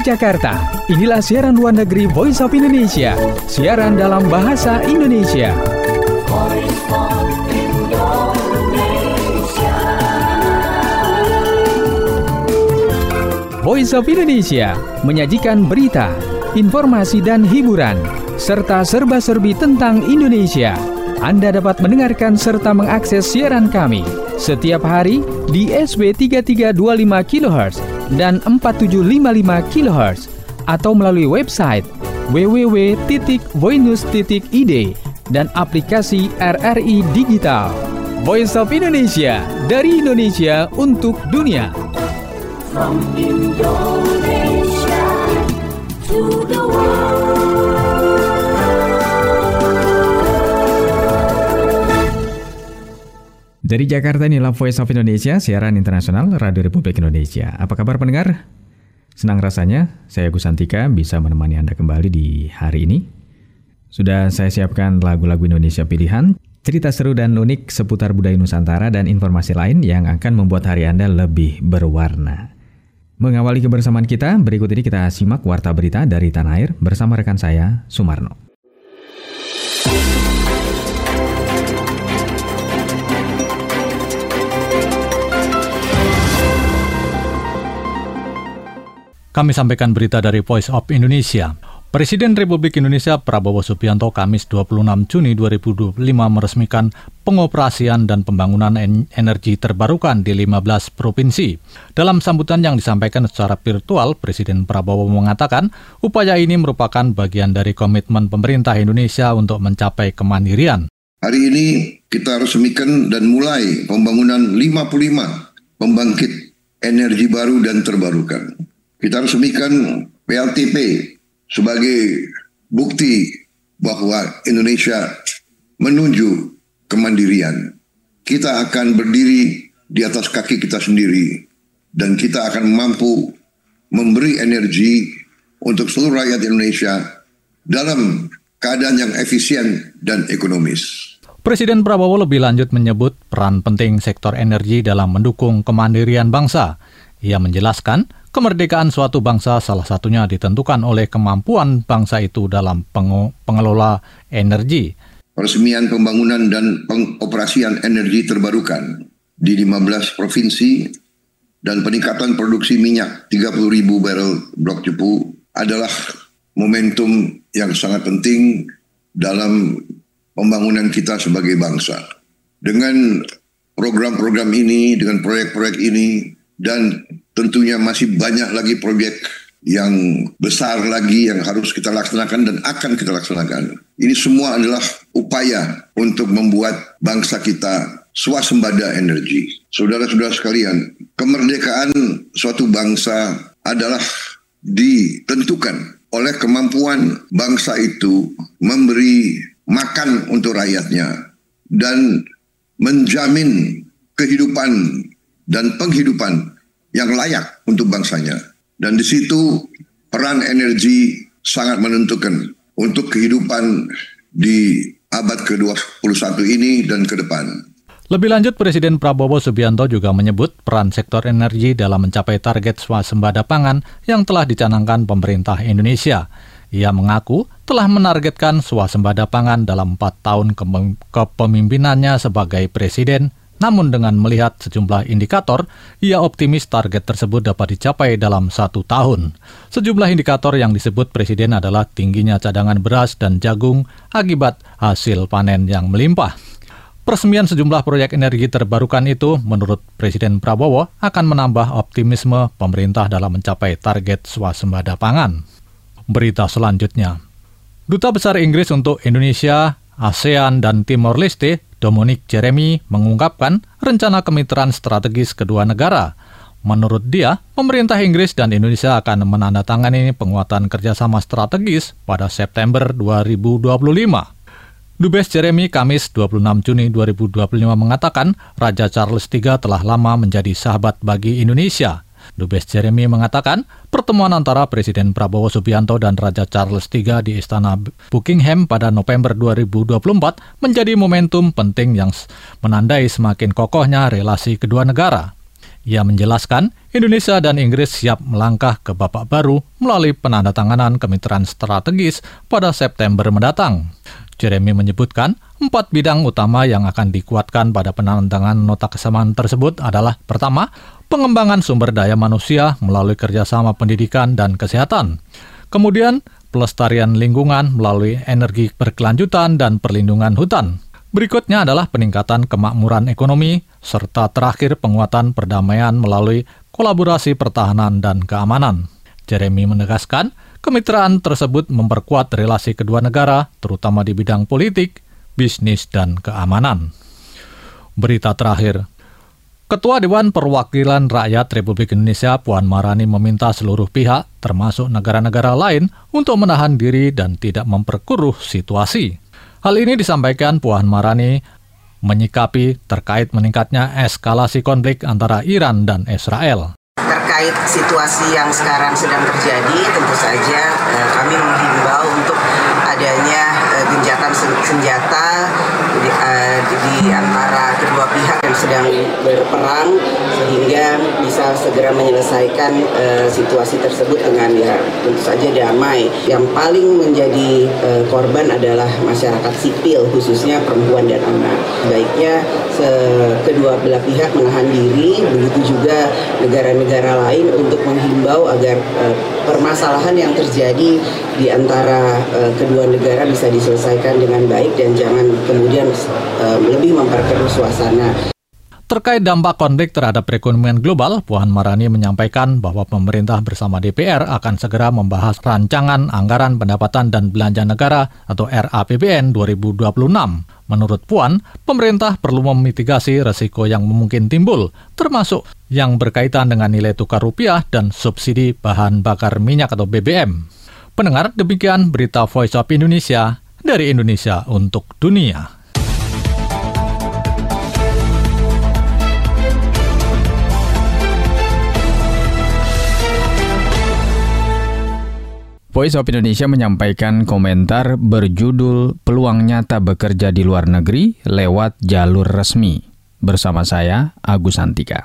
Dari Jakarta, inilah siaran luar negeri Voice of Indonesia, siaran dalam bahasa Indonesia. Voice of Indonesia. Voice of Indonesia menyajikan berita, informasi dan hiburan, serta serba-serbi tentang Indonesia. Anda dapat mendengarkan serta mengakses siaran kami setiap hari di SW 3325 kHz dan 4755 kHz atau melalui website www.voinews.id dan aplikasi RRI Digital. Voice of Indonesia, dari Indonesia untuk dunia. From Indonesia to the world. Dari Jakarta, inilah Voice of Indonesia, siaran internasional Radio Republik Indonesia. Apa kabar pendengar? Senang rasanya saya Gus Antika bisa menemani Anda kembali di hari ini. Sudah saya siapkan lagu-lagu Indonesia pilihan, cerita seru dan unik seputar budaya Nusantara dan informasi lain yang akan membuat hari Anda lebih berwarna. Mengawali kebersamaan kita, berikut ini kita simak Warta Berita dari Tanah Air bersama rekan saya, Sumarno. Kami sampaikan berita dari Voice of Indonesia. Presiden Republik Indonesia Prabowo Subianto Kamis 26 Juni 2025 meresmikan pengoperasian dan pembangunan energi terbarukan di 15 provinsi. Dalam sambutan yang disampaikan secara virtual, Presiden Prabowo mengatakan upaya ini merupakan bagian dari komitmen pemerintah Indonesia untuk mencapai kemandirian. Hari ini kita resmikan dan mulai pembangunan 55 pembangkit energi baru dan terbarukan. Kita resmikan PLTP sebagai bukti bahwa Indonesia menuju kemandirian. Kita akan berdiri di atas kaki kita sendiri dan kita akan mampu memberi energi untuk seluruh rakyat Indonesia dalam keadaan yang efisien dan ekonomis. Presiden Prabowo lebih lanjut menyebut peran penting sektor energi dalam mendukung kemandirian bangsa. Ia menjelaskan, kemerdekaan suatu bangsa salah satunya ditentukan oleh kemampuan bangsa itu dalam pengelola energi. Peresmian pembangunan dan pengoperasian energi terbarukan di 15 provinsi dan peningkatan produksi minyak 30.000 barel blok cepu adalah momentum yang sangat penting dalam pembangunan kita sebagai bangsa. Dengan program-program ini, dengan proyek-proyek ini, dan tentunya masih banyak lagi proyek yang besar lagi yang harus kita laksanakan dan akan kita laksanakan. Ini semua adalah upaya untuk membuat bangsa kita swasembada energi. Saudara-saudara sekalian, kemerdekaan suatu bangsa adalah ditentukan oleh kemampuan bangsa itu memberi makan untuk rakyatnya dan menjamin kehidupan dan penghidupan yang layak untuk bangsanya. Dan di situ peran energi sangat menentukan untuk kehidupan di abad ke-21 ini dan ke depan. Lebih lanjut, Presiden Prabowo Subianto juga menyebut peran sektor energi dalam mencapai target swasembada pangan yang telah dicanangkan pemerintah Indonesia. Ia mengaku telah menargetkan swasembada pangan dalam 4 tahun kepemimpinannya sebagai presiden. Namun dengan melihat sejumlah indikator, ia optimis target tersebut dapat dicapai dalam 1 tahun. Sejumlah indikator yang disebut Presiden adalah tingginya cadangan beras dan jagung akibat hasil panen yang melimpah. Peresmian sejumlah proyek energi terbarukan itu, menurut Presiden Prabowo, akan menambah optimisme pemerintah dalam mencapai target swasembada pangan. Berita selanjutnya. Duta Besar Inggris untuk Indonesia, ASEAN, dan Timor Leste, Dominic Jeremy, mengungkapkan rencana kemitraan strategis kedua negara. Menurut dia, pemerintah Inggris dan Indonesia akan menandatangani penguatan kerjasama strategis pada September 2025. Dubes Jeremy Kamis 26 Juni 2025 mengatakan Raja Charles III telah lama menjadi sahabat bagi Indonesia. Dubes Jeremy mengatakan pertemuan antara Presiden Prabowo Subianto dan Raja Charles III di Istana Buckingham pada November 2024 menjadi momentum penting yang menandai semakin kokohnya relasi kedua negara. Ia menjelaskan, Indonesia dan Inggris siap melangkah ke babak baru melalui penandatanganan kemitraan strategis pada September mendatang. Jeremy menyebutkan, 4 bidang utama yang akan dikuatkan pada penandatanganan nota kesamaan tersebut adalah pertama, pengembangan sumber daya manusia melalui kerjasama pendidikan dan kesehatan. Kemudian, pelestarian lingkungan melalui energi berkelanjutan dan perlindungan hutan. Berikutnya adalah peningkatan kemakmuran ekonomi, serta terakhir penguatan perdamaian melalui kolaborasi pertahanan dan keamanan. Jeremy menegaskan, kemitraan tersebut memperkuat relasi kedua negara, terutama di bidang politik, bisnis, dan keamanan. Berita terakhir, Ketua Dewan Perwakilan Rakyat Republik Indonesia Puan Maharani meminta seluruh pihak, termasuk negara-negara lain, untuk menahan diri dan tidak memperkeruh situasi. Hal ini disampaikan Puan Maharani menyikapi terkait meningkatnya eskalasi konflik antara Iran dan Israel. Terkait situasi yang sekarang sedang terjadi, tentu saja kami menghimbau untuk adanya gencatan senjata di antara kedua pihak yang sedang berperang, sehingga bisa segera menyelesaikan situasi tersebut dengan tentu saja damai. Yang paling menjadi korban adalah masyarakat sipil, khususnya perempuan dan anak. Sebaiknya kedua belah pihak menahan diri, begitu juga negara-negara lain untuk menghimbau agar permasalahan yang terjadi di antara kedua negara bisa diselesaikan dengan baik dan jangan kemudian lebih memperkeruh suasana. Terkait dampak konflik terhadap perekonomian global, Puan Maharani menyampaikan bahwa pemerintah bersama DPR akan segera membahas rancangan anggaran pendapatan dan belanja negara atau RAPBN 2026. Menurut Puan, pemerintah perlu memitigasi resiko yang mungkin timbul, termasuk yang berkaitan dengan nilai tukar rupiah dan subsidi bahan bakar minyak atau BBM. Pendengar, demikian berita Voice of Indonesia dari Indonesia untuk dunia. Voice of Indonesia menyampaikan komentar berjudul Peluang Nyata Bekerja di Luar Negeri Lewat Jalur Resmi. Bersama saya, Agus Santika.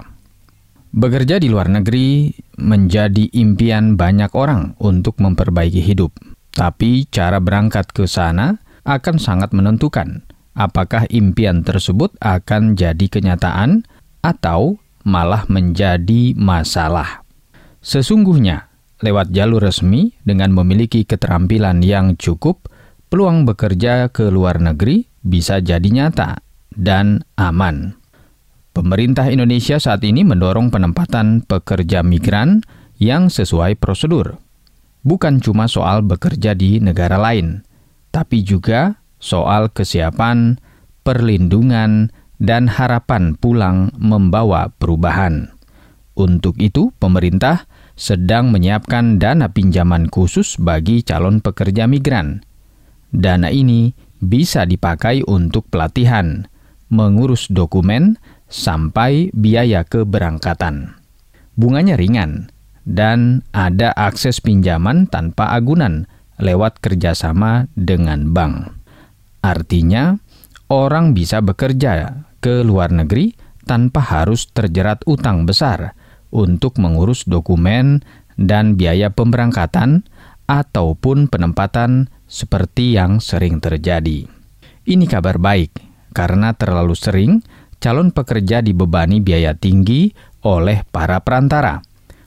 Bekerja di luar negeri menjadi impian banyak orang untuk memperbaiki hidup. Tapi cara berangkat ke sana akan sangat menentukan apakah impian tersebut akan jadi kenyataan atau malah menjadi masalah. Sesungguhnya, lewat jalur resmi dengan memiliki keterampilan yang cukup, peluang bekerja ke luar negeri bisa jadi nyata dan aman. Pemerintah Indonesia saat ini mendorong penempatan pekerja migran yang sesuai prosedur. Bukan cuma soal bekerja di negara lain, tapi juga soal kesiapan, perlindungan, dan harapan pulang membawa perubahan. Untuk itu, pemerintah sedang menyiapkan dana pinjaman khusus bagi calon pekerja migran. Dana ini bisa dipakai untuk pelatihan, mengurus dokumen, sampai biaya keberangkatan. Bunganya ringan, dan ada akses pinjaman tanpa agunan lewat kerjasama dengan bank. Artinya, orang bisa bekerja ke luar negeri tanpa harus terjerat utang besar untuk mengurus dokumen dan biaya pemberangkatan ataupun penempatan seperti yang sering terjadi. Ini kabar baik, karena terlalu sering calon pekerja dibebani biaya tinggi oleh para perantara,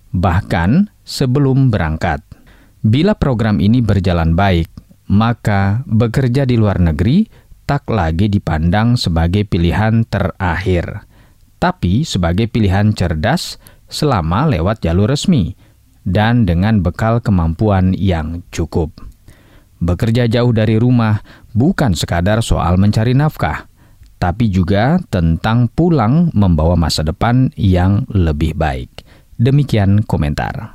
bahkan sebelum berangkat. Bila program ini berjalan baik, maka bekerja di luar negeri tak lagi dipandang sebagai pilihan terakhir, tapi sebagai pilihan cerdas selama lewat jalur resmi dan dengan bekal kemampuan yang cukup. Bekerja jauh dari rumah bukan sekadar soal mencari nafkah, tapi juga tentang pulang membawa masa depan yang lebih baik. Demikian komentar.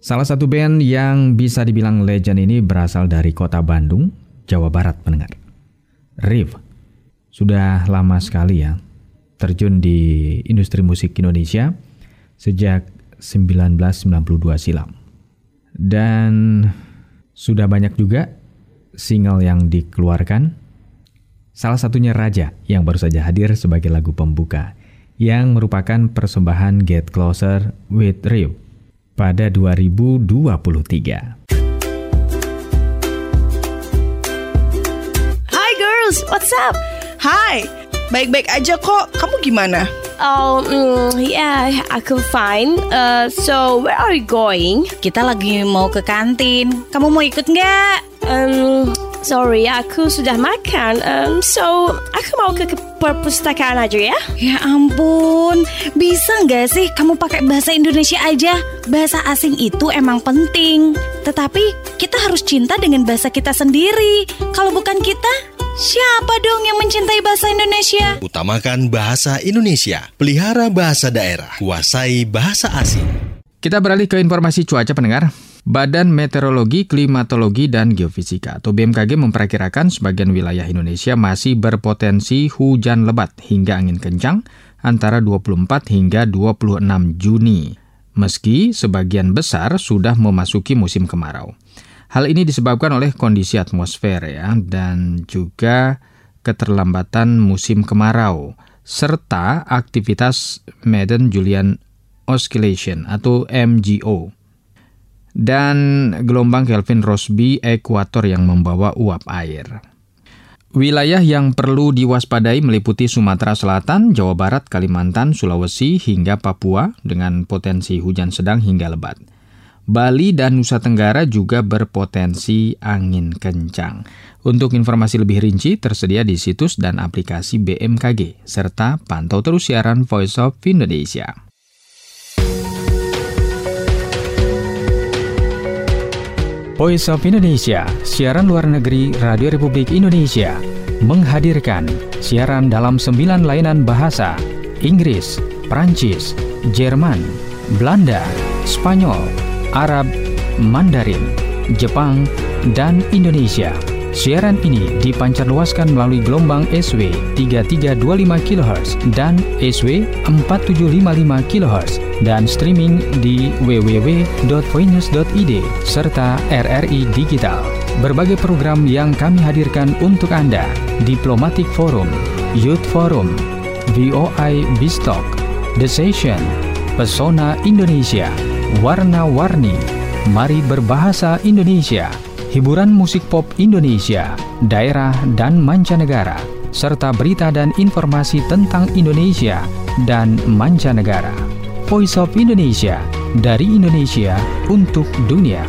Salah satu band yang bisa dibilang legend ini berasal dari kota Bandung, Jawa Barat, pendengar. Rev. Sudah lama sekali ya terjun di industri musik Indonesia sejak 1992 silam. Dan sudah banyak juga single yang dikeluarkan. Salah satunya Raja yang baru saja hadir sebagai lagu pembuka yang merupakan persembahan Get Closer with Rev pada 2023. Hi girls, what's up? Hai, baik-baik aja kok. Kamu gimana? Yeah, aku fine. So where are you going? Kita lagi mau ke kantin. Kamu mau ikut nggak? Sorry, aku sudah makan. So aku mau ke perpustakaan aja ya. Ya ampun, bisa nggak sih kamu pakai bahasa Indonesia aja? Bahasa asing itu emang penting, tetapi kita harus cinta dengan bahasa kita sendiri. Kalau bukan kita, siapa dong yang mencintai bahasa Indonesia? Utamakan bahasa Indonesia, pelihara bahasa daerah, kuasai bahasa asing. Kita beralih ke informasi cuaca, pendengar. Badan Meteorologi, Klimatologi, dan Geofisika atau BMKG memperkirakan sebagian wilayah Indonesia masih berpotensi hujan lebat hingga angin kencang antara 24 hingga 26 Juni. Meski sebagian besar sudah memasuki musim kemarau. Hal ini disebabkan oleh kondisi atmosfer ya, dan juga keterlambatan musim kemarau, serta aktivitas Madden-Julian Oscillation atau MJO. Dan gelombang Kelvin-Rossby ekuator yang membawa uap air. Wilayah yang perlu diwaspadai meliputi Sumatera Selatan, Jawa Barat, Kalimantan, Sulawesi, hingga Papua dengan potensi hujan sedang hingga lebat. Bali dan Nusa Tenggara juga berpotensi angin kencang. Untuk informasi lebih rinci tersedia di situs dan aplikasi BMKG, serta pantau terus siaran Voice of Indonesia. Voice of Indonesia, siaran luar negeri Radio Republik Indonesia, menghadirkan siaran dalam 9 layanan bahasa: Inggris, Prancis, Jerman, Belanda, Spanyol, Arab, Mandarin, Jepang, dan Indonesia. Siaran ini dipancarluaskan melalui gelombang SW 3325 kHz dan SW 4755 kHz dan streaming di www.voinews.id serta RRI Digital. Berbagai program yang kami hadirkan untuk Anda: Diplomatic Forum, Youth Forum, VOI Bistalk, The Session, Pesona Indonesia, Warna-Warni, Mari Berbahasa Indonesia, hiburan musik pop Indonesia, daerah dan mancanegara, serta berita dan informasi tentang Indonesia dan mancanegara. Voice of Indonesia, dari Indonesia untuk dunia.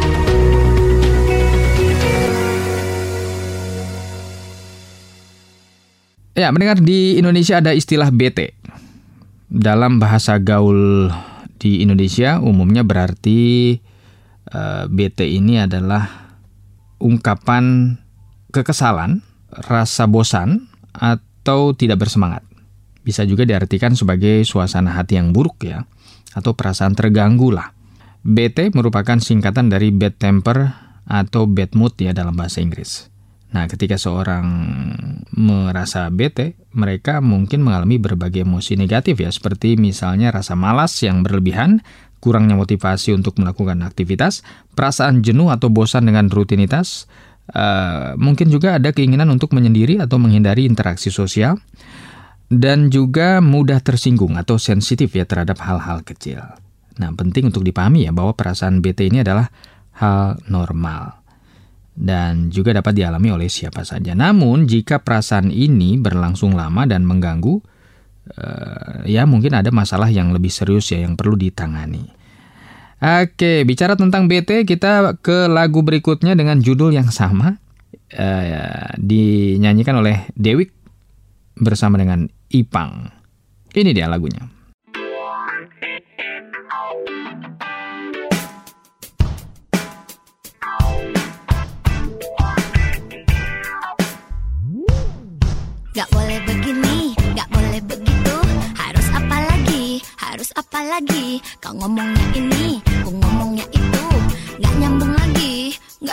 Ya, mendengar, di Indonesia ada istilah BT. Dalam bahasa gaul di Indonesia umumnya berarti BT ini adalah ungkapan kekesalan, rasa bosan, atau tidak bersemangat. Bisa juga diartikan sebagai suasana hati yang buruk ya, atau perasaan terganggu lah. BT merupakan singkatan dari bad temper atau bad mood ya dalam bahasa Inggris. Nah, ketika seorang merasa BT, mereka mungkin mengalami berbagai emosi negatif ya, seperti misalnya rasa malas yang berlebihan, kurangnya motivasi untuk melakukan aktivitas, perasaan jenuh atau bosan dengan rutinitas, mungkin juga ada keinginan untuk menyendiri atau menghindari interaksi sosial, dan juga mudah tersinggung atau sensitif ya terhadap hal-hal kecil. Nah, penting untuk dipahami ya bahwa perasaan BT ini adalah hal normal dan juga dapat dialami oleh siapa saja. Namun, jika perasaan ini berlangsung lama dan mengganggu, ya mungkin ada masalah yang lebih serius ya yang perlu ditangani. Oke, bicara tentang BT, kita ke lagu berikutnya dengan judul yang sama, dinyanyikan oleh Dewiq bersama dengan Ipang. Ini dia lagunya. Gak boleh begini, gak boleh begitu. Harus apa lagi, kau ngomongnya ini, aku ngomongnya itu.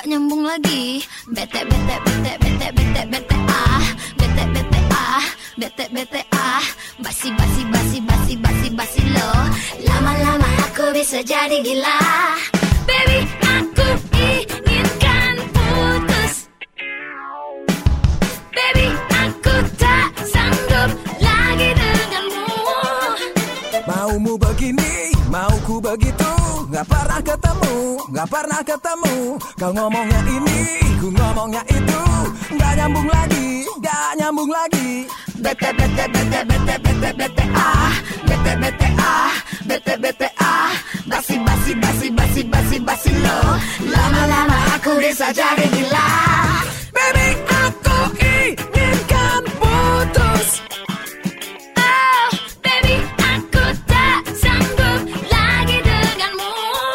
nggak nyambung lagi. Bete bete bete bete bete bete ah, bete bete ah, bete bete ah, basi basi basi basi basi basi lo. Lama-lama aku bisa jadi gila. Baby, aku inginkan putus. Baby, aku tak sanggup lagi denganmu. Maumu begini, mauku begitu. Gak pernah ketemu. Kau ngomongnya ini, ku ngomongnya itu. Gak nyambung lagi. Bete bete bete bete bete bete ah, bete bete ah, bete bete ah, basi basi basi basi basi basi lo. Lama-lama aku bisa jadi gila. Baby, aku inginkan putus. Oh, baby, aku tak sanggup lagi denganmu.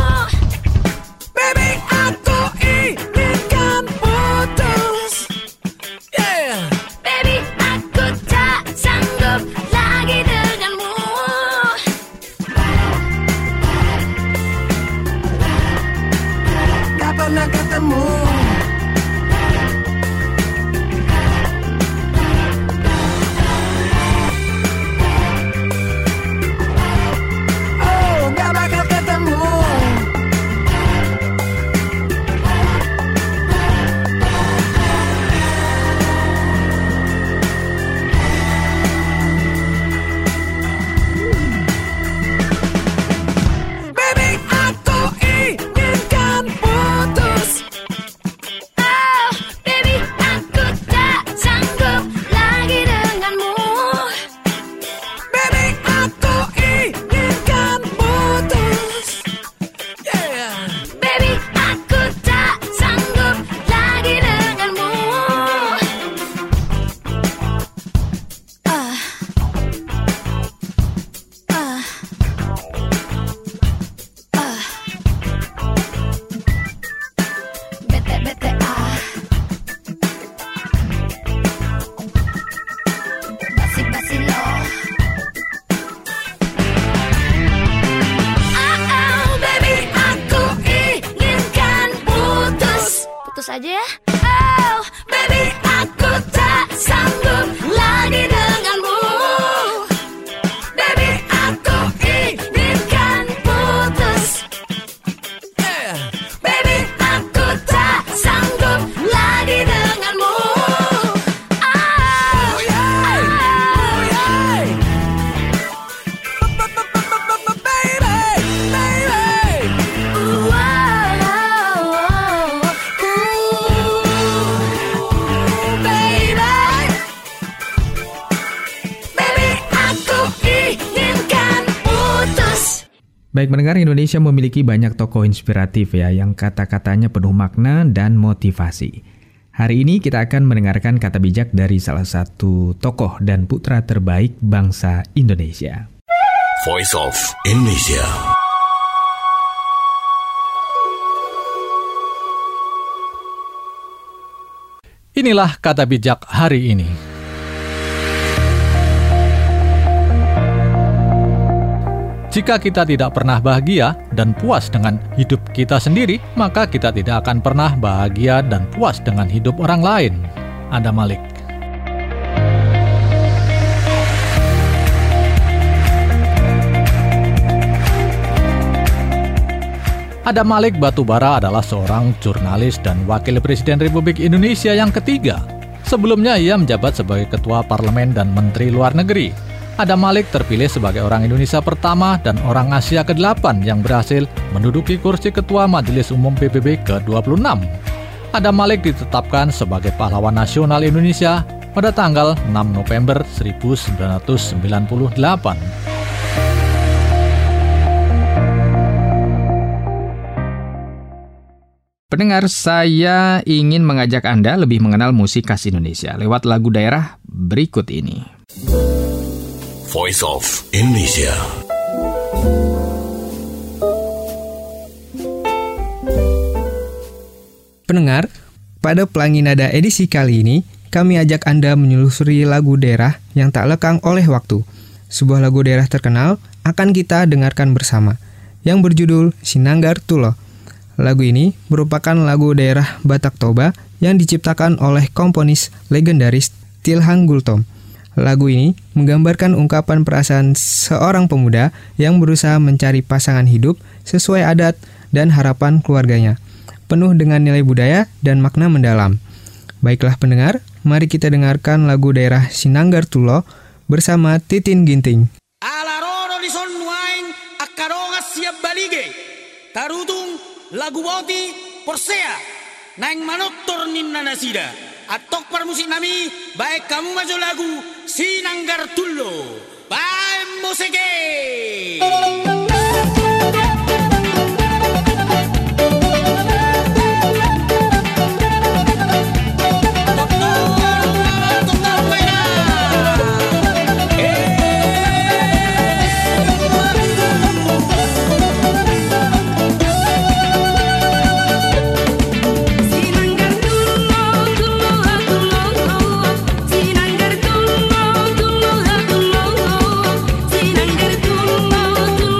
Baby, aku inginkan putus. Yeah. Baby, aku tak sanggup lagi denganmu. Gak pernah ketemu. Oh, gak bakal ketemu. Baby, aku inginkan putus. Oh, baby, aku tak sanggup lagi denganmu. Baby, aku inginkan putus. Yeah. Baby, aku tak sanggup lagi denganmu. Bete bete ah, basi basi lo. Oh, baby, aku inginkan putus. Putus aja ya. Oh, baby, aku tak sanggup lagi denganmu. Baby, aku inginkan putus. Yeah. Baby, aku tak sanggup lagi denganmu. Oh, yeah. Oh, yeah. Baby. Baik pendengar, Indonesia memiliki banyak tokoh inspiratif ya yang kata-katanya penuh makna dan motivasi. Hari ini kita akan mendengarkan kata bijak dari salah satu tokoh dan putra terbaik bangsa Indonesia. Voice of Indonesia. Inilah kata bijak hari ini. Jika kita tidak pernah bahagia dan puas dengan hidup kita sendiri, maka kita tidak akan pernah bahagia dan puas dengan hidup orang lain. Adam Malik. Adam Malik Batubara adalah seorang jurnalis dan wakil presiden Republik Indonesia yang ketiga. Sebelumnya ia menjabat sebagai ketua parlemen dan menteri luar negeri. Adam Malik terpilih sebagai orang Indonesia pertama dan orang Asia ke-8 yang berhasil menduduki kursi ketua Majelis Umum PBB ke-26. Adam Malik ditetapkan sebagai pahlawan nasional Indonesia pada tanggal 6 November 1998. Pendengar, saya ingin mengajak Anda lebih mengenal musik khas Indonesia lewat lagu daerah berikut ini. Voice of Indonesia. Pendengar, pada Pelangi Nada edisi kali ini, kami ajak Anda menelusuri lagu daerah yang tak lekang oleh waktu. Sebuah lagu daerah terkenal akan kita dengarkan bersama, yang berjudul Sinanggar Tulo. Lagu ini merupakan lagu daerah Batak Toba yang diciptakan oleh komponis legendaris Tilhang Gultom. Lagu ini menggambarkan ungkapan perasaan seorang pemuda yang berusaha mencari pasangan hidup sesuai adat dan harapan keluarganya, penuh dengan nilai budaya dan makna mendalam. Baiklah pendengar, mari kita dengarkan lagu daerah Sinanggar Tulo bersama Titin Ginting. Alaroro di sonnuain akarongas siap balige, tarutung lagu boti porsea, naing manottor ninna nasida, atok par musik nami, baik kamu maju lagu Sinanggar Tulo, baik musike. Sinanggar Tulo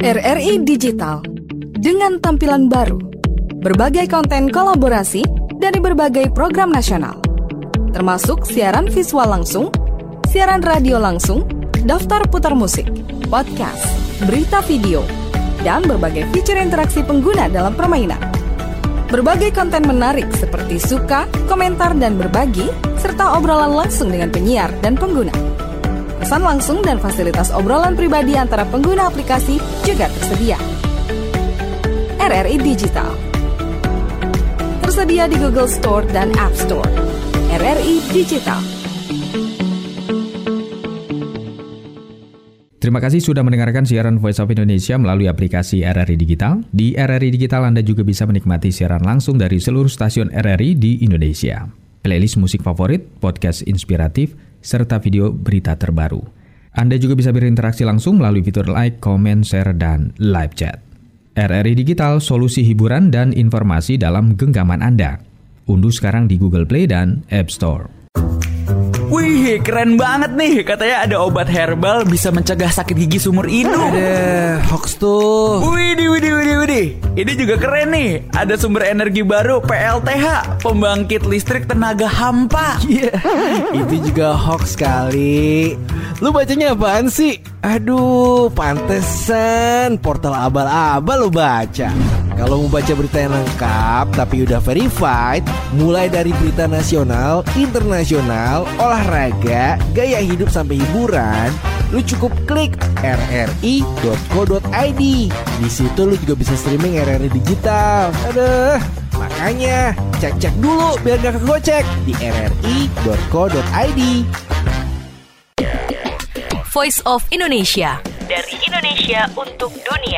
RRI Digital dengan tampilan baru, berbagai konten kolaborasi dari berbagai program nasional, termasuk siaran visual langsung, siaran radio langsung, daftar putar musik, podcast, berita video, dan berbagai fitur interaksi pengguna dalam permainan. Berbagai konten menarik seperti suka, komentar, dan berbagi, serta obrolan langsung dengan penyiar dan pengguna. Pesan langsung dan fasilitas obrolan pribadi antara pengguna aplikasi juga tersedia. RRI Digital tersedia di Google Store dan App Store. RRI Digital. Terima kasih sudah mendengarkan siaran Voice of Indonesia melalui aplikasi RRI Digital. Di RRI Digital Anda juga bisa menikmati siaran langsung dari seluruh stasiun RRI di Indonesia. Playlist musik favorit, podcast inspiratif, serta video berita terbaru. Anda juga bisa berinteraksi langsung melalui fitur like, comment, share, dan live chat. RRI Digital, solusi hiburan dan informasi dalam genggaman Anda. Unduh sekarang di Google Play dan App Store. Wih, keren banget nih. Katanya ada obat herbal bisa mencegah sakit gigi seumur hidup. Ada hoax tuh. Widih. Ini juga keren nih. Ada sumber energi baru PLTH, pembangkit listrik tenaga hampa. Iya, itu juga hoax kali. Lu bacanya apaan sih? Aduh, pantesan portal abal-abal lu baca. Kalau mau baca berita yang lengkap tapi udah verified, mulai dari berita nasional, internasional, olahraga, gaya hidup sampai hiburan, lu cukup klik rri.co.id. Di situ lu juga bisa streaming RRI Digital. Aduh, makanya cek-cek dulu biar gak kegocek di rri.co.id. Voice of Indonesia, dari Indonesia untuk dunia.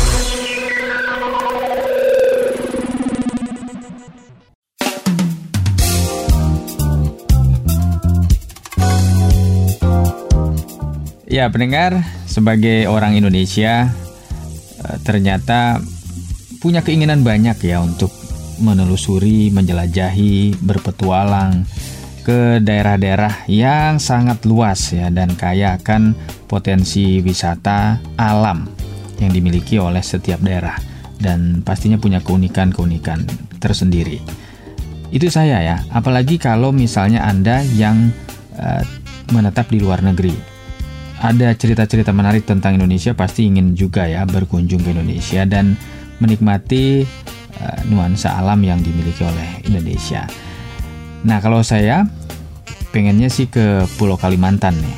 Ya, pendengar, sebagai orang Indonesia ternyata punya keinginan banyak ya untuk menelusuri, menjelajahi, berpetualang ke daerah-daerah yang sangat luas ya dan kaya akan potensi wisata alam yang dimiliki oleh setiap daerah dan pastinya punya keunikan-keunikan tersendiri. Itu saya ya, apalagi kalau misalnya Anda yang menetap di luar negeri. Ada cerita-cerita menarik tentang Indonesia, pasti ingin juga ya berkunjung ke Indonesia dan menikmati nuansa alam yang dimiliki oleh Indonesia. Nah, kalau saya pengennya sih ke Pulau Kalimantan nih.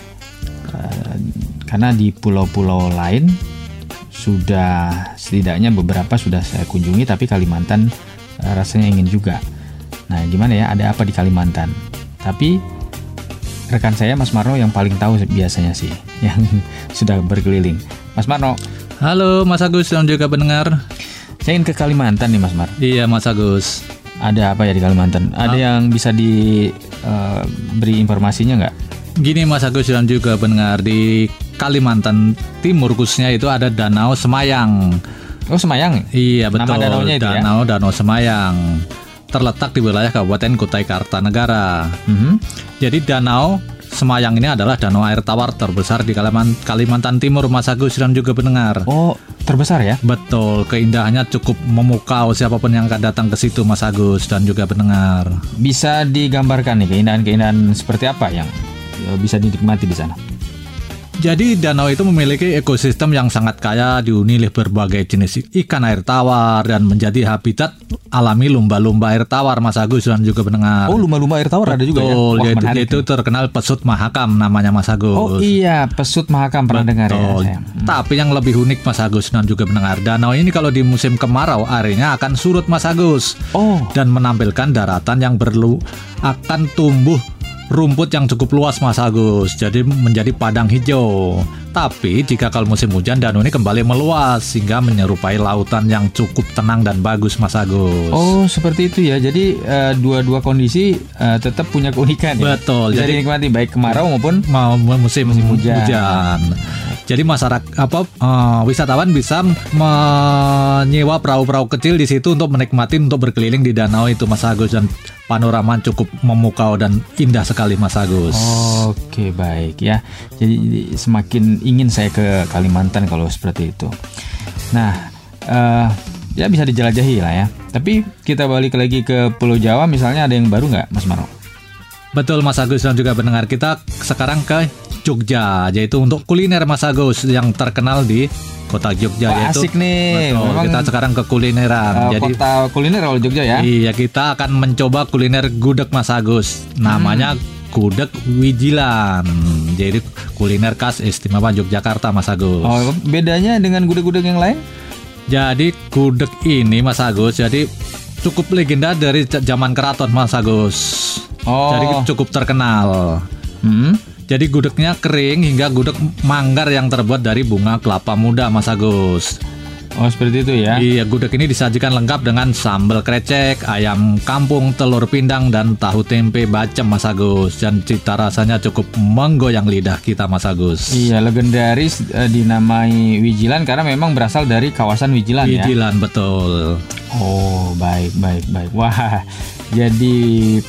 Karena di pulau-pulau lain sudah setidaknya beberapa sudah saya kunjungi, tapi Kalimantan rasanya ingin juga. Nah, gimana ya, ada apa di Kalimantan? Tapi rekan saya Mas Marno yang paling tahu biasanya sih, yang sudah berkeliling. Mas Marno. Halo Mas Agus dan juga pendengar. Saya ingin ke Kalimantan nih Mas Mar. Iya Mas Agus. Ada apa ya di Kalimantan? Ada yang bisa diberi informasinya nggak? Gini Mas Agus dan juga pendengar, di Kalimantan Timur khususnya itu ada Danau Semayang. Oh, Semayang? Iya betul. Nama danaunya itu Danau Semayang. Terletak di wilayah Kabupaten Kutai Kartanegara. Jadi Danau Semayang ini adalah danau air tawar terbesar di Kalimantan Timur, Mas Agus dan juga pendengar. Oh, terbesar ya? Betul, keindahannya cukup memukau siapapun yang akan datang ke situ, Mas Agus dan juga pendengar. Bisa digambarkan nih keindahan-keindahan seperti apa yang bisa dinikmati di sana? Jadi danau itu memiliki ekosistem yang sangat kaya, dihuni oleh berbagai jenis ikan air tawar dan menjadi habitat alami lumba-lumba air tawar, Mas Agus dan juga pendengar. Oh, lumba-lumba air tawar. Betul, ada juga ya? Betul, yaitu terkenal pesut mahakam namanya, Mas Agus. Oh iya, pesut mahakam pernah dengar ya. Tapi yang lebih unik, Mas Agus dan juga pendengar, danau ini kalau di musim kemarau airnya akan surut, Mas Agus. Oh. Dan menampilkan daratan yang akan tumbuh rumput yang cukup luas, Mas Agus. Jadi menjadi padang hijau. Tapi jika kalau musim hujan, danau ini kembali meluas sehingga menyerupai lautan yang cukup tenang dan bagus, Mas Agus. Oh, seperti itu ya. Jadi dua-dua kondisi tetap punya keunikan ya. Betul. Bisa dinikmati baik kemarau maupun musim hujan. Jadi wisatawan bisa menyewa perahu-perahu kecil di situ untuk menikmati, untuk berkeliling di danau itu, Mas Agus. Dan panorama cukup memukau dan indah sekali Mas Agus. Oke, baik ya. Jadi semakin ingin saya ke Kalimantan kalau seperti itu. Nah, ya bisa dijelajahi lah ya. Tapi kita balik lagi ke Pulau Jawa, misalnya ada yang baru nggak Mas Marno? Betul Mas Agus dan juga pendengar, kita sekarang ke Jogja, yaitu untuk kuliner Mas Agus yang terkenal di kota Jogja. Wah, yaitu, asik nih. betul, kita sekarang ke kulineran. Jadi kota kuliner kalau Jogja ya. Iya, kita akan mencoba kuliner gudeg Mas Agus. Namanya gudeg Wijilan. Jadi kuliner khas istimewa Yogyakarta Mas Agus. Oh, bedanya dengan gudeg-gudeg yang lain? Jadi gudeg ini Mas Agus, jadi cukup legenda dari zaman keraton Mas Agus. Jadi cukup terkenal. Jadi gudegnya kering hingga gudeg manggar yang terbuat dari bunga kelapa muda Mas Agus. Oh, seperti itu ya. Iya, gudeg ini disajikan lengkap dengan sambal krecek, ayam kampung, telur pindang, dan tahu tempe bacem Mas Agus. Dan cita rasanya cukup menggoyang lidah kita Mas Agus. Iya, legendaris dinamai Wijilan karena memang berasal dari kawasan Wijilan ya. Wijilan, betul. Oh, baik. Wah, jadi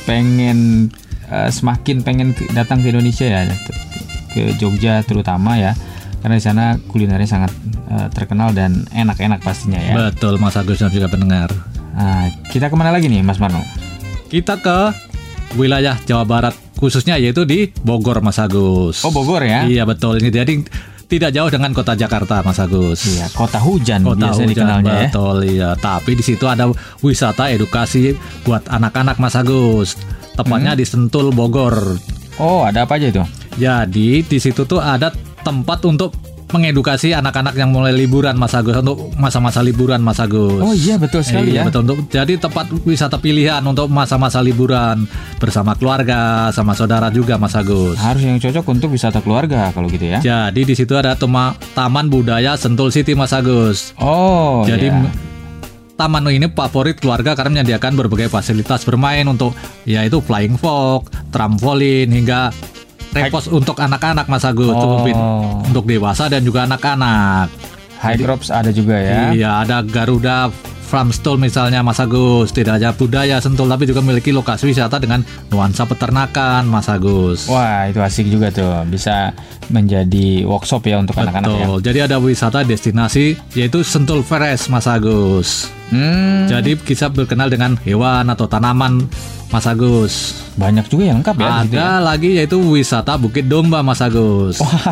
semakin pengen datang ke Indonesia ya, ke Jogja terutama ya. Karena di sana kulinernya sangat terkenal dan enak-enak pastinya ya. Betul Mas Agus dan juga pendengar. Nah, kita kemana lagi nih Mas Marno? Kita ke wilayah Jawa Barat khususnya yaitu di Bogor Mas Agus. Oh, Bogor ya? Iya betul, ini jadi tidak jauh dengan kota Jakarta Mas Agus. Iya, kota hujan biasanya dikenalnya ya. Betul iya, tapi di situ ada wisata edukasi buat anak-anak Mas Agus. Tepatnya di Sentul Bogor. Oh, ada apa aja itu? Jadi di situ tuh ada tempat untuk mengedukasi anak-anak yang mulai liburan Mas Agus, untuk masa-masa liburan Mas Agus. Oh iya, betul sekali ya. Betul, jadi tempat wisata pilihan untuk masa-masa liburan bersama keluarga, sama saudara juga Mas Agus. Harus yang cocok untuk wisata keluarga kalau gitu ya. Jadi di situ ada Taman Budaya Sentul City Mas Agus. Oh, jadi iya. Taman ini favorit keluarga karena menyediakan berbagai fasilitas bermain untuk yaitu flying fox, trampolin hingga repos untuk anak-anak Mas Agus, untuk dewasa dan juga anak-anak. High crops ada juga ya. Iya, ada Garuda Farm Stall misalnya Mas Agus. Tidak hanya budaya Sentul tapi juga memiliki lokasi wisata dengan nuansa peternakan Mas Agus. Wah, itu asik juga tuh. Bisa menjadi workshop ya untuk anak-anak ya. Jadi ada wisata destinasi yaitu Sentul Forest Mas Agus. Jadi bisa berkenal dengan hewan atau tanaman Mas Agus. Banyak juga yang lengkap ya. Ada lagi yaitu wisata Bukit Domba Mas Agus. Wah,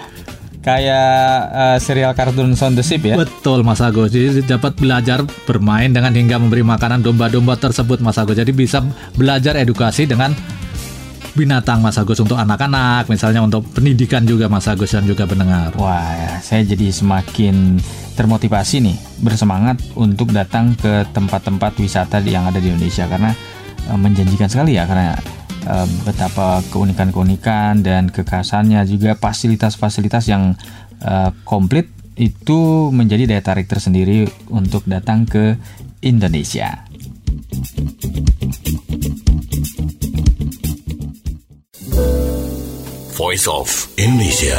kayak serial kartun Shaun the Sheep ya. Betul Mas Agus. Jadi dapat belajar bermain dengan hingga memberi makanan domba-domba tersebut Mas Agus. Jadi bisa belajar edukasi dengan binatang Mas Agus untuk anak-anak, misalnya untuk pendidikan juga Mas Agus dan juga pendengar. Wah, saya jadi semakin termotivasi nih, bersemangat untuk datang ke tempat-tempat wisata yang ada di Indonesia karena menjanjikan sekali ya, karena betapa keunikan-keunikan dan kekhasannya juga fasilitas-fasilitas yang komplit itu menjadi daya tarik tersendiri untuk datang ke Indonesia. Voice of Indonesia.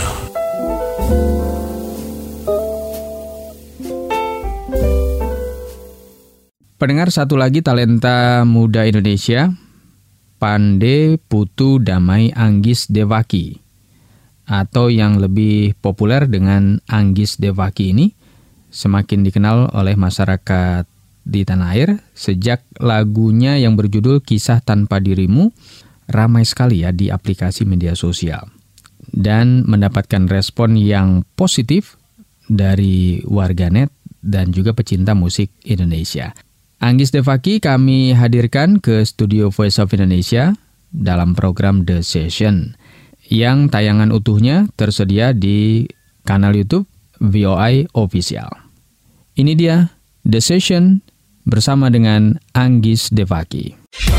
Pendengar, satu lagi talenta muda Indonesia, Pande Putu Damai Anggis Devaki, atau yang lebih populer dengan Anggis Devaki ini semakin dikenal oleh masyarakat di tanah air sejak lagunya yang berjudul Kisah Tanpa Dirimu ramai sekali ya di aplikasi media sosial dan mendapatkan respon yang positif dari warganet dan juga pecinta musik Indonesia. Anggis Devaki kami hadirkan ke studio Voice of Indonesia dalam program The Session yang tayangan utuhnya tersedia di kanal YouTube VOI Official. Ini dia The Session bersama dengan Anggis Devaki.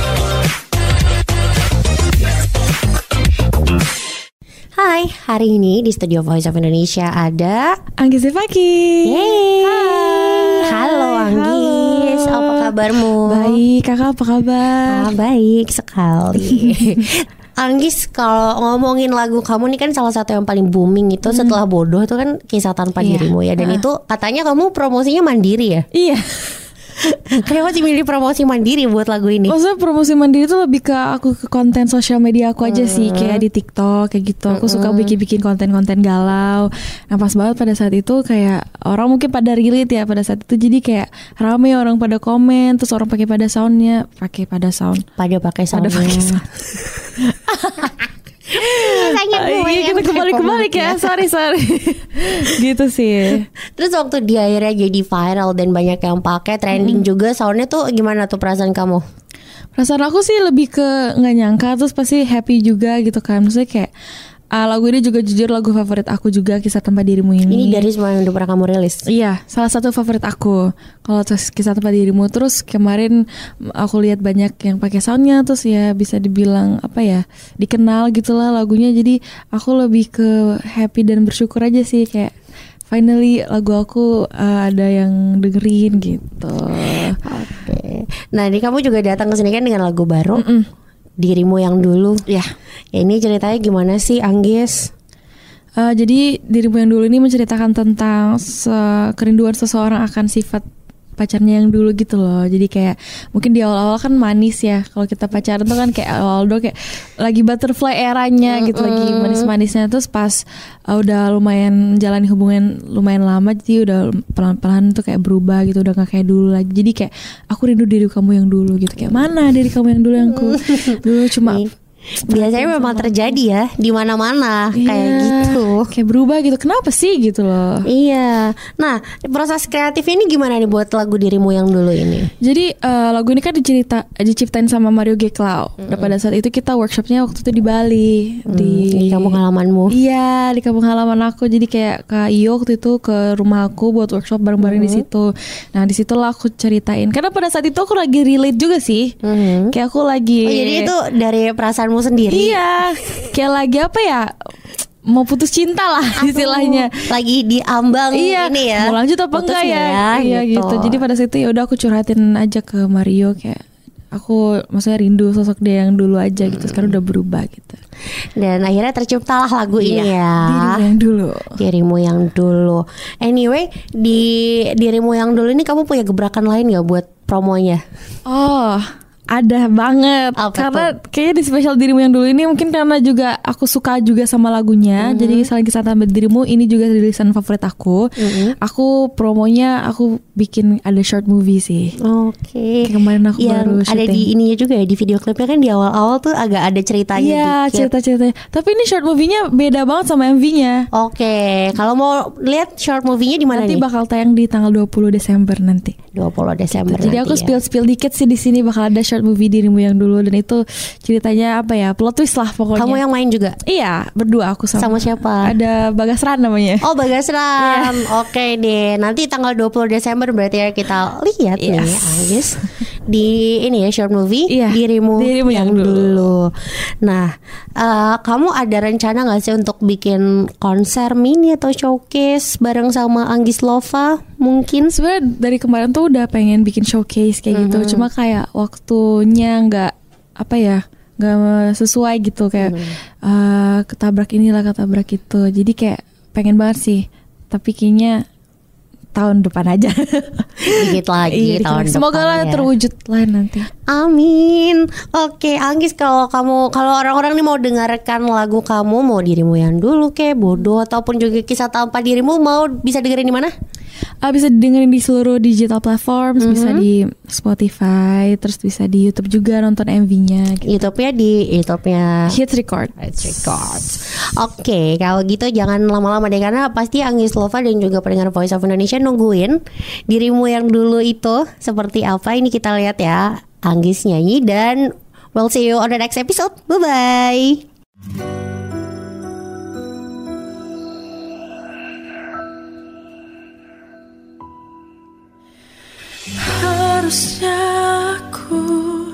Hai, hari ini di studio Voice of Indonesia ada Anggis Devaki. Yeay. Hai. Halo Anggis, apa kabarmu? Baik, kakak apa kabar? Baik sekali. Anggis, kalau ngomongin lagu kamu nih kan salah satu yang paling booming itu setelah Bodoh itu kan Kisah Tanpa Dirimu ya. Dan itu katanya kamu promosinya mandiri ya? Iya. Kenapa sih milih promosi mandiri buat lagu ini? Maksudnya promosi mandiri tuh lebih ke aku ke konten sosial media aku aja sih, kayak di TikTok kayak gitu. Aku suka bikin konten-konten galau. Nah pas banget pada saat itu kayak orang mungkin pada relate ya pada saat itu, jadi kayak rame orang pada komen, terus orang pakai pada sound. Pada pakai sound. Iya kita kebalik ya, sorry gitu sih. Terus waktu di akhirnya jadi viral dan banyak yang pakai, trending juga, soundnya tuh gimana tuh perasaan kamu? Perasaan aku sih lebih ke nggak nyangka, terus pasti happy juga gitu kan. Maksudnya kayak lagu ini juga jujur lagu favorit aku juga, Kisah Tanpa Dirimu ini. Ini dari semua yang udah pernah kamu rilis? Iya, salah satu favorit aku. Kalau Kisah Tanpa Dirimu, terus kemarin aku lihat banyak yang pakai soundnya, terus ya bisa dibilang apa ya, dikenal gitulah lagunya. Jadi aku lebih ke happy dan bersyukur aja sih, kayak finally lagu aku ada yang dengerin gitu. Oke. Nah, ini kamu juga datang ke sini kan dengan lagu baru. Dirimu yang dulu. Ya. Ini ceritanya gimana sih, Anggis? Jadi Dirimu yang dulu ini menceritakan tentang kerinduan seseorang akan sifat pacarnya yang dulu gitu loh. Jadi kayak mungkin di awal-awal kan manis ya. Kalau kita pacaran tuh kan kayak awal dulu kayak lagi butterfly eranya gitu, lagi manis-manisnya. Terus pas udah lumayan jalani hubungan lumayan lama, jadi udah pelan-pelan tuh kayak berubah gitu, udah gak kayak dulu lagi. Jadi kayak aku rindu diri kamu yang dulu gitu. Kayak mana diri kamu yang dulu, yang aku dulu cuma biasanya memang terjadi ya di mana-mana kayak gitu. Kayak berubah gitu. Kenapa sih gitu loh. Iya. Nah, proses kreatif ini gimana nih buat lagu Dirimu yang dulu ini? Jadi lagu ini kan diciptain sama Mario G. Clow. Pada saat itu kita workshopnya waktu itu di Bali, di kampung halamanmu. Iya, di kampung halaman aku. Jadi kayak Kak Iyo waktu itu ke rumah aku buat workshop bareng-bareng di situ. Nah, di situlah aku ceritain. Karena pada saat itu aku lagi relate juga sih. Kayak aku lagi. Oh, jadi itu dari perasaan sendiri. Iya, kayak lagi apa ya, mau putus cinta lah istilahnya, lagi diambang ini ya, mau lanjut apa enggak ya, iya gitu. Jadi pada situ ya udah aku curhatin aja ke Mario, kayak aku maksudnya rindu sosok dia yang dulu aja gitu. Sekarang udah berubah gitu. Dan akhirnya terciptalah lagu ini ya, Dirimu yang dulu. Anyway, di Dirimu yang dulu ini kamu punya gebrakan lain gak buat promonya? Oh, ada banget. Karena kayaknya di spesial Dirimu yang dulu ini mungkin karena juga aku suka juga sama lagunya. Jadi selain Kisah Tanpa Dirimu, ini juga rilisan favorit aku. Aku promonya aku bikin ada short movie sih. Oke. Kemarin aku baru syuting. Ada di ininya juga ya, di video klipnya kan di awal-awal tuh agak ada ceritanya. Iya, cerita-ceritanya. Tapi ini short movie-nya beda banget sama MV-nya. Oke. Kalau mau lihat short movie-nya di mana nih? Nanti bakal tayang di tanggal 20 Desember nanti. 20 Desember. Jadi aku spill dikit sih di sini, bakal ada short movie Dirimu yang dulu, dan itu ceritanya apa ya, plot twist lah pokoknya. Kamu yang main juga? Iya, berdua aku sama siapa? Ada Bagas Ran namanya. Oh, Bagas Ran. Oke deh, nanti tanggal 20 Desember berarti ya kita lihat nih Anggis di ini ya short movie Dirimu yang dulu. Nah, kamu ada rencana nggak sih untuk bikin konser mini atau showcase bareng sama Anggis Lova? Mungkin sebenarnya dari kemarin tuh udah pengen bikin showcase kayak gitu, cuma kayak waktunya nggak sesuai gitu, kayak ketabrak inilah ketabrak itu. Jadi kayak pengen banget sih, tapi kayaknya tahun depan aja. Dikit lagi tahun depan. Semoga lah terwujud lah nanti. Amin. Oke, Anggis, kalau orang-orang nih mau dengarkan lagu kamu, mau Dirimu yang dulu kayak Bodoh ataupun juga Kisah Tanpa Dirimu, mau bisa dengerin di mana? Bisa didengerin di seluruh digital platforms, bisa di Spotify, terus bisa di YouTube juga nonton MV-nya. Gitu. YouTube-nya Hits Records. Oke, kalau gitu jangan lama-lama deh, karena pasti Anggis Lova dan juga pendengar Voice of Indonesia nungguin Dirimu yang dulu itu seperti apa. Ini kita lihat ya, Anggis nyanyi, dan we'll see you on the next episode. Bye-bye. Harusnya aku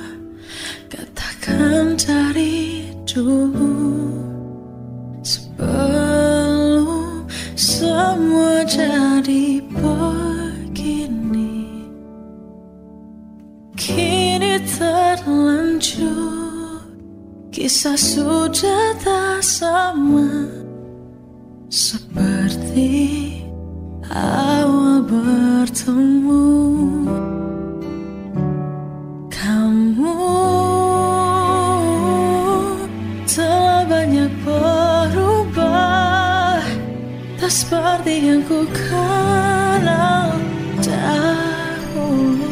katakan dari dulu, sebelum semua jadi begini. Kini terlanjur, kisah sudah tak sama seperti awal bertemu. tak seperti yang ku kenal dahulu.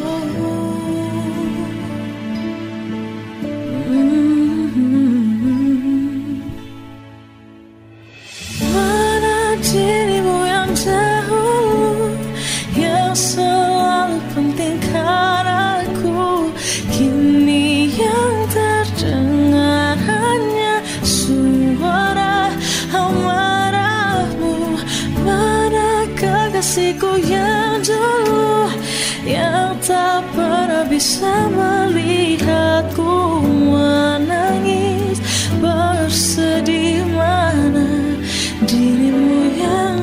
Mana dirimu yang dahulu, yang selalu pentingkan aku, kini yang terdengar hanya suara amarahmu. Mana kekasihku yang dulu, yang tak pernah bisa melihatku menangis bersedih. Mana dirimu yang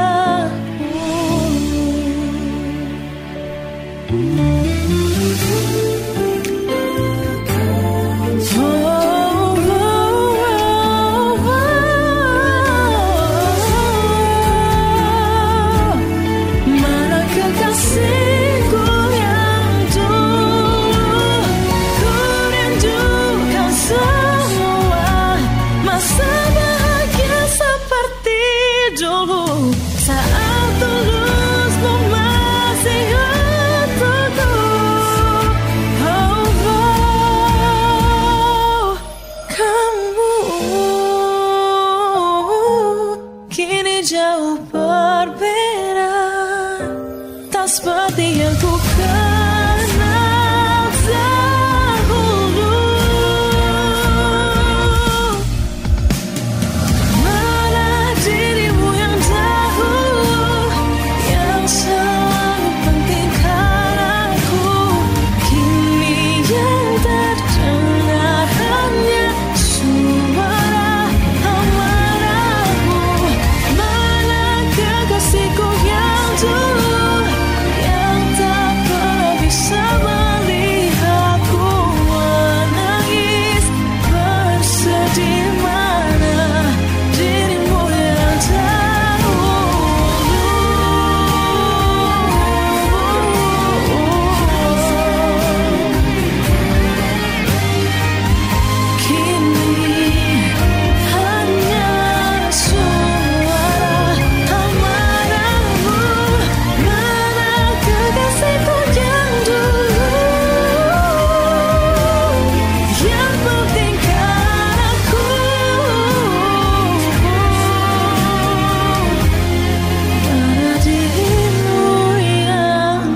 mana kekasihku yang dulu, ku rindukan semua masa bahagia seperti dulu, saat tulusmu masih untukku. Kamu kini jauh berbeda, tak seperti yang ku kenal dahulu. Mana dirimu yang dahulu, yang selalu pentingkan aku, kini yang terdengar hanya suara amarahmu. Mana kekasihku yang dulu, yang tak pernah bisa melihatku menangis bersedih. Mana dirimu yang kini hanya suara amarahmu. Mana kekasihku yang dulu, yang pentingkan aku, mana dirimu yang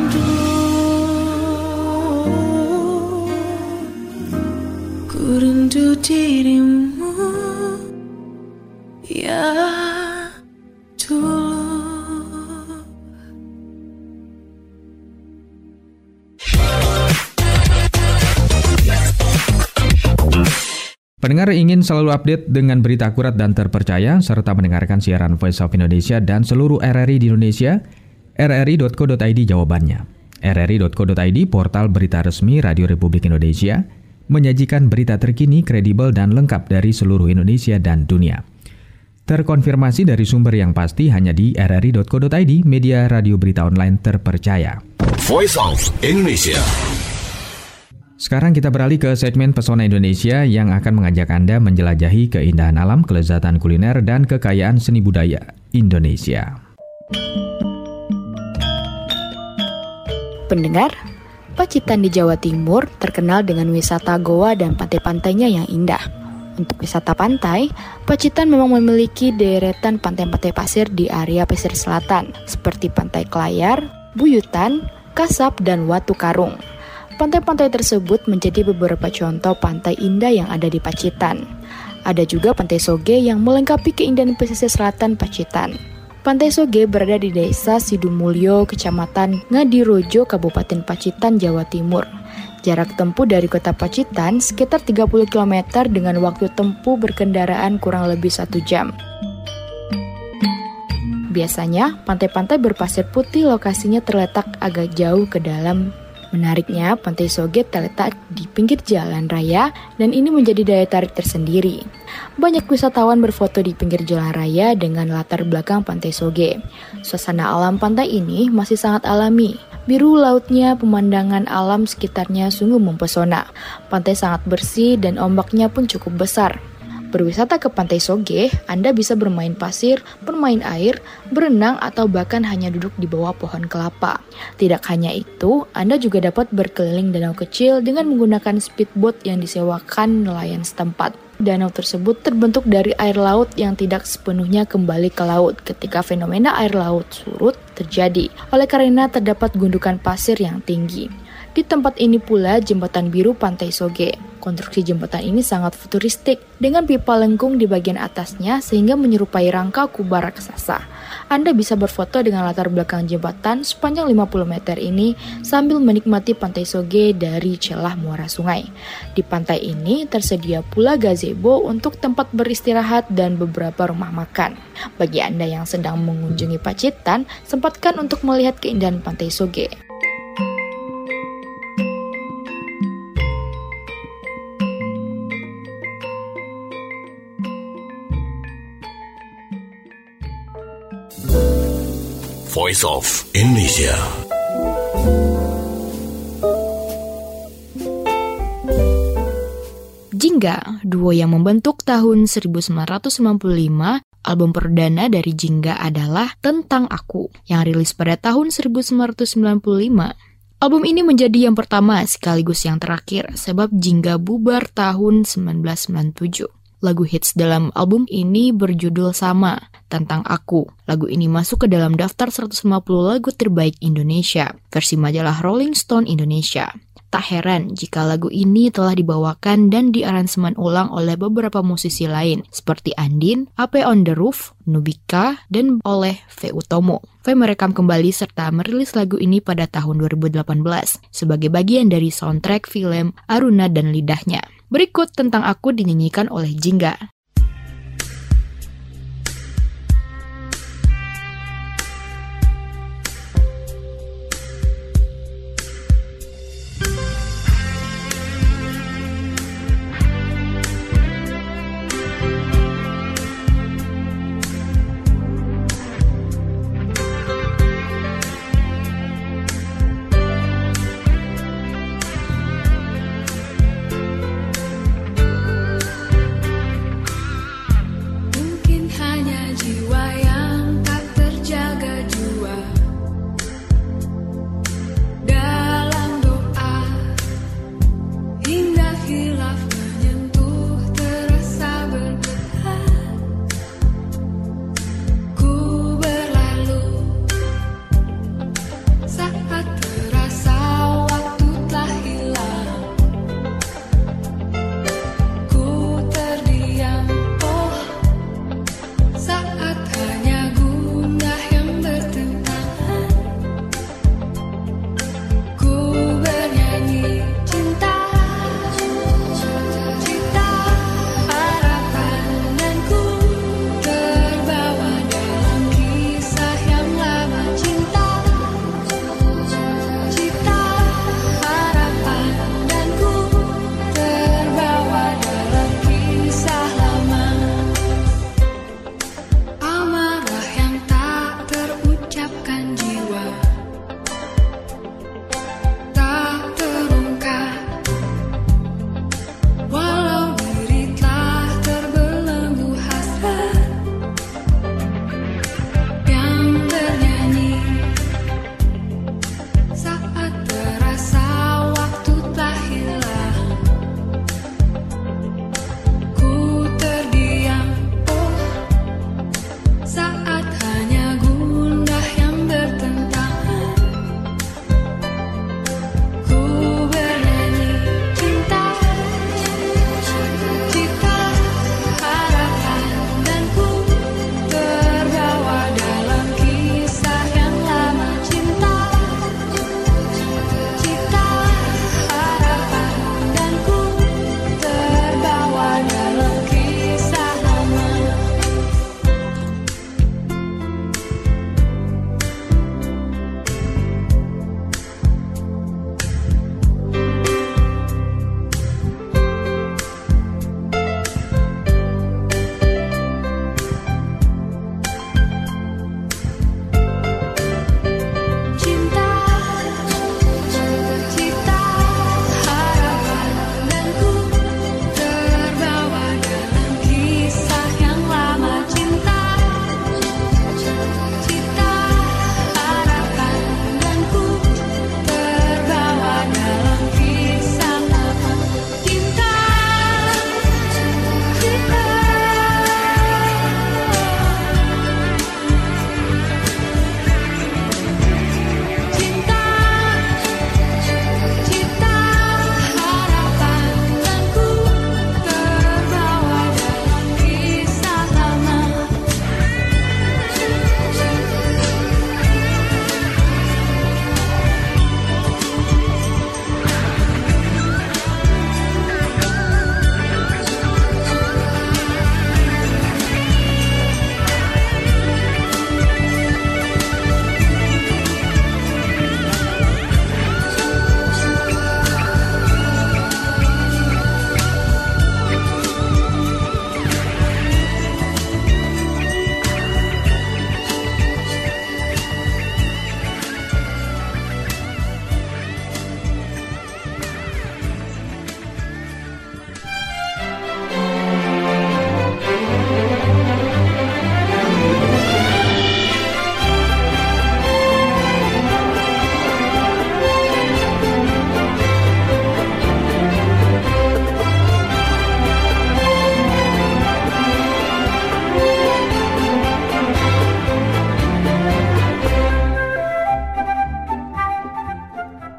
dulu, ku rindu dirimu yang dulu. Pendengar ingin selalu update dengan berita akurat dan terpercaya, serta mendengarkan siaran Voice of Indonesia dan seluruh RRI di Indonesia? rri.co.id jawabannya. rri.co.id, portal berita resmi Radio Republik Indonesia, menyajikan berita terkini, kredibel, dan lengkap dari seluruh Indonesia dan dunia. Terkonfirmasi dari sumber yang pasti hanya di rri.co.id, media radio berita online terpercaya. Voice of Indonesia. Sekarang kita beralih ke segmen Pesona Indonesia yang akan mengajak Anda menjelajahi keindahan alam, kelezatan kuliner, dan kekayaan seni budaya Indonesia. Pendengar, Pacitan di Jawa Timur terkenal dengan wisata goa dan pantai-pantainya yang indah. Untuk wisata pantai, Pacitan memang memiliki deretan pantai-pantai pasir di area pesisir selatan, seperti Pantai Klayar, Buyutan, Kasab, dan Watu Karung. Pantai-pantai tersebut menjadi beberapa contoh pantai indah yang ada di Pacitan. Ada juga Pantai Soge yang melengkapi keindahan pesisir selatan Pacitan. Pantai Soge berada di Desa Sidumulyo, Kecamatan Ngadirojo, Kabupaten Pacitan, Jawa Timur. Jarak tempuh dari kota Pacitan sekitar 30 km dengan waktu tempuh berkendaraan kurang lebih 1 jam. Biasanya, pantai-pantai berpasir putih lokasinya terletak agak jauh ke dalam. Menariknya, Pantai Soge terletak di pinggir jalan raya dan ini menjadi daya tarik tersendiri. Banyak wisatawan berfoto di pinggir jalan raya dengan latar belakang Pantai Soge. Suasana alam pantai ini masih sangat alami. Biru lautnya, pemandangan alam sekitarnya sungguh mempesona. Pantai sangat bersih dan ombaknya pun cukup besar. Berwisata ke Pantai Soge, Anda bisa bermain pasir, bermain air, berenang, atau bahkan hanya duduk di bawah pohon kelapa. Tidak hanya itu, Anda juga dapat berkeliling danau kecil dengan menggunakan speedboat yang disewakan nelayan setempat. Danau tersebut terbentuk dari air laut yang tidak sepenuhnya kembali ke laut ketika fenomena air laut surut terjadi, oleh karena terdapat gundukan pasir yang tinggi. Di tempat ini pula jembatan biru Pantai Soge. Konstruksi jembatan ini sangat futuristik dengan pipa lengkung di bagian atasnya sehingga menyerupai rangka kubah raksasa. Anda bisa berfoto dengan latar belakang jembatan sepanjang 50 meter ini sambil menikmati Pantai Soge dari celah muara sungai. Di pantai ini tersedia pula gazebo untuk tempat beristirahat dan beberapa rumah makan. Bagi Anda yang sedang mengunjungi Pacitan, sempatkan untuk melihat keindahan Pantai Soge. Voice of Indonesia. Jingga, duo yang membentuk tahun 1995, album perdana dari Jingga adalah Tentang Aku, yang rilis pada tahun 1995. Album ini menjadi yang pertama sekaligus yang terakhir, sebab Jingga bubar tahun 1997. Lagu hits dalam album ini berjudul sama, Tentang Aku. Lagu ini masuk ke dalam daftar 150 lagu terbaik Indonesia, versi majalah Rolling Stone Indonesia. Tak heran jika lagu ini telah dibawakan dan diaransemen ulang oleh beberapa musisi lain, seperti Andin, AP on the Roof, Nubika, dan oleh V. Utomo. V merekam kembali serta merilis lagu ini pada tahun 2018, sebagai bagian dari soundtrack film Aruna dan Lidahnya. Berikut Tentang Aku dinyanyikan oleh Jingga.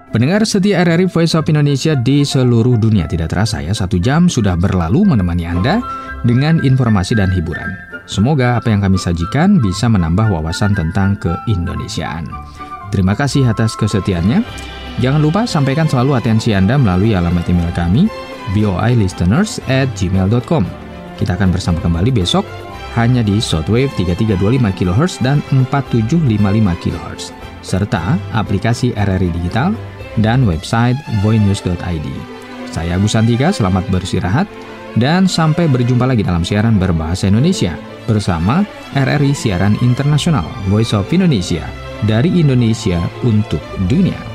Pendengar setia RRI Voice of Indonesia di seluruh dunia, tidak terasa ya 1 jam sudah berlalu menemani Anda dengan informasi dan hiburan. Semoga apa yang kami sajikan bisa menambah wawasan tentang keindonesiaan. Terima kasih atas kesetiaannya. Jangan lupa sampaikan selalu atensi Anda melalui alamat email kami voilisteners@gmail.com. Kita akan bersama kembali besok hanya di shortwave 3325 kHz dan 4755 kHz serta aplikasi RRI Digital dan website voinews.id. Saya Agus Santika, selamat beristirahat dan sampai berjumpa lagi dalam siaran berbahasa Indonesia bersama RRI Siaran Internasional Voice of Indonesia dari Indonesia untuk dunia.